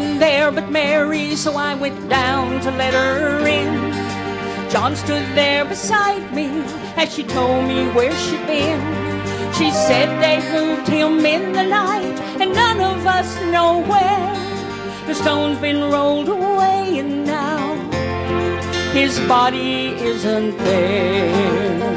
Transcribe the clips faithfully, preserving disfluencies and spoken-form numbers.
one there but Mary, so I went down to let her in. John stood there beside me as she told me where she'd been. She said they moved him in the night and none of us know where. The stone's been rolled away and now his body isn't there.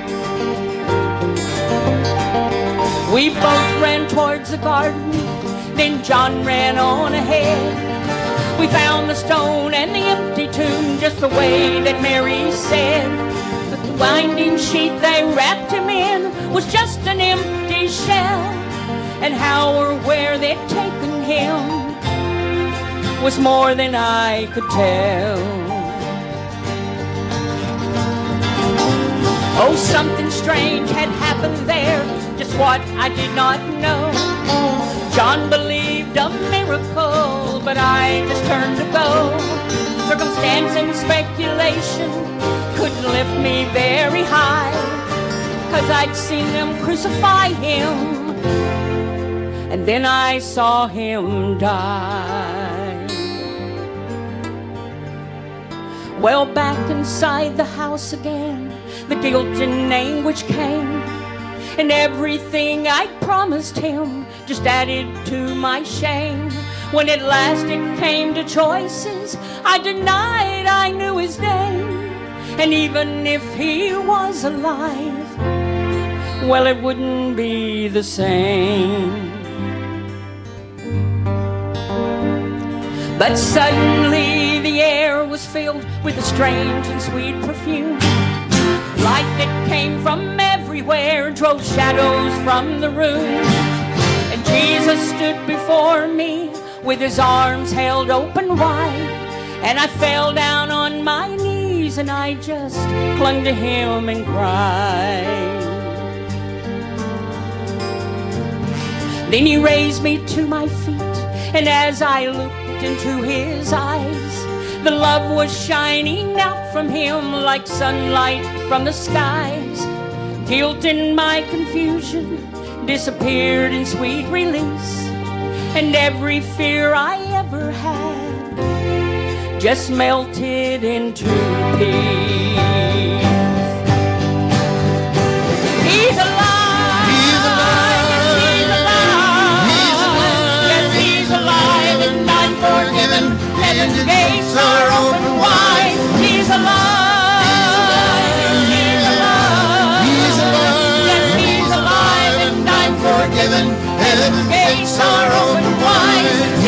We both ran towards the garden, then John ran on ahead. We found the stone and the empty tomb just the way that Mary said. But the winding sheet they wrapped him in was just an empty shell, and how or where they'd taken him was more than I could tell. Oh, something strange had happened there, just what I did not know. John believed a miracle, but I just turned to go. Circumstance and speculation couldn't lift me very high, 'cause I'd seen them crucify him, and then I saw him die. Well, back inside the house again, the guilt and anguish came, and everything I'd promised him just added to my shame. When at last it came to choices, I denied I knew his name. And even if he was alive, well, it wouldn't be the same. But suddenly the air was filled with a strange and sweet perfume. Light that came from everywhere drove shadows from the room. And Jesus stood before me with his arms held open wide. And I fell down on my knees and I just clung to him and cried. Then he raised me to my feet, and as I looked into his eyes, the love was shining out from him like sunlight from the skies. Guilt and my confusion disappeared in sweet release, and every fear I ever had just melted into peace. He's alive! He's alive! He's alive! He's alive! Yes, he's alive, and I'm forgiven. Heaven's gates are open wide. He's alive! He's alive! He's alive! Yes, he's alive, and I'm forgiven. Heaven's gates are open wide.